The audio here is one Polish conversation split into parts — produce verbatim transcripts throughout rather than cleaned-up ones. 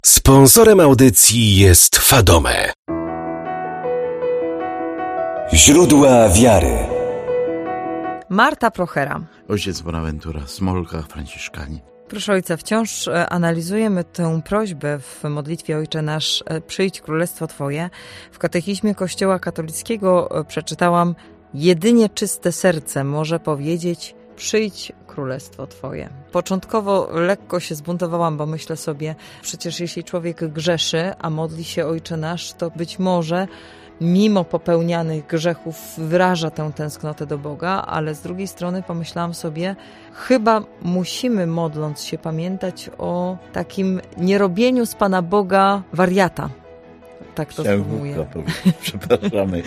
Sponsorem audycji jest Fadome. Źródła wiary. Marta Prochera. Ojciec Bonaventura, Smolka, Franciszkani. Proszę ojca, wciąż analizujemy tę prośbę w modlitwie Ojcze Nasz, przyjdź królestwo Twoje. W katechizmie Kościoła katolickiego przeczytałam, jedynie czyste serce może powiedzieć, przyjdź królestwo Twoje. Początkowo lekko się zbuntowałam, bo myślę sobie, przecież jeśli człowiek grzeszy, a modli się Ojcze Nasz, to być może mimo popełnianych grzechów wyraża tę tęsknotę do Boga, ale z drugiej strony pomyślałam sobie, chyba musimy, modląc się, pamiętać o takim nierobieniu z Pana Boga wariata. Tak to sformułuję. Przepraszamy.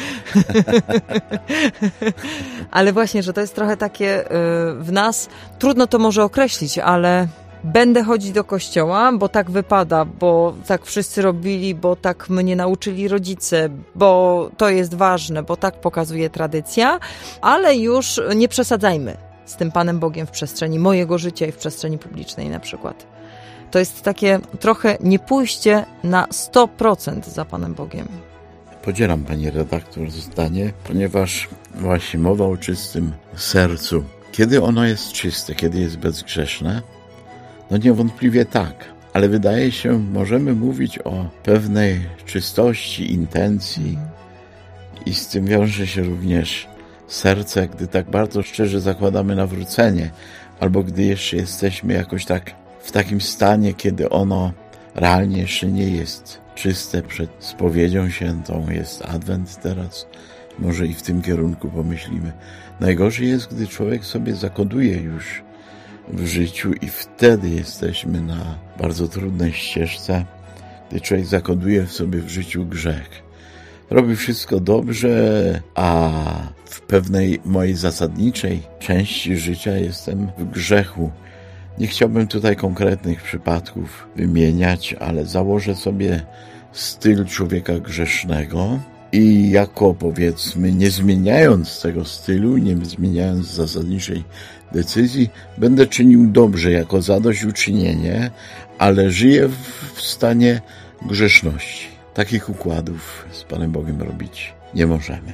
Ale właśnie, że to jest trochę takie w nas, trudno to może określić, ale będę chodzić do kościoła, bo tak wypada, bo tak wszyscy robili, bo tak mnie nauczyli rodzice, bo to jest ważne, bo tak pokazuje tradycja, ale już nie przesadzajmy z tym Panem Bogiem w przestrzeni mojego życia i w przestrzeni publicznej na przykład. To jest takie trochę nie pójście na sto procent za Panem Bogiem. Podzielam, pani redaktor, zdanie, ponieważ właśnie mowa o czystym sercu. Kiedy ono jest czyste, kiedy jest bezgrzeszne? No niewątpliwie tak, ale wydaje się, możemy mówić o pewnej czystości intencji i z tym wiąże się również serce, gdy tak bardzo szczerze zakładamy nawrócenie, albo gdy jeszcze jesteśmy jakoś tak w takim stanie, kiedy ono realnie jeszcze nie jest czyste przed spowiedzią świętą, jest adwent teraz, może i w tym kierunku pomyślimy. Najgorzej jest, gdy człowiek sobie zakoduje już w życiu i wtedy jesteśmy na bardzo trudnej ścieżce, gdy człowiek zakoduje w sobie w życiu grzech. Robi wszystko dobrze, a w pewnej mojej zasadniczej części życia jestem w grzechu. Nie chciałbym tutaj konkretnych przypadków wymieniać, ale założę sobie styl człowieka grzesznego i jako, powiedzmy, nie zmieniając tego stylu, nie zmieniając zasadniczej decyzji, będę czynił dobrze jako zadośćuczynienie, ale żyję w stanie grzeszności. Takich układów z Panem Bogiem robić nie możemy.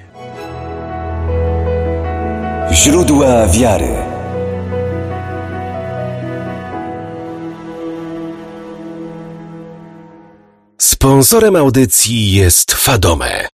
Źródła wiary. Sponsorem audycji jest Fadome.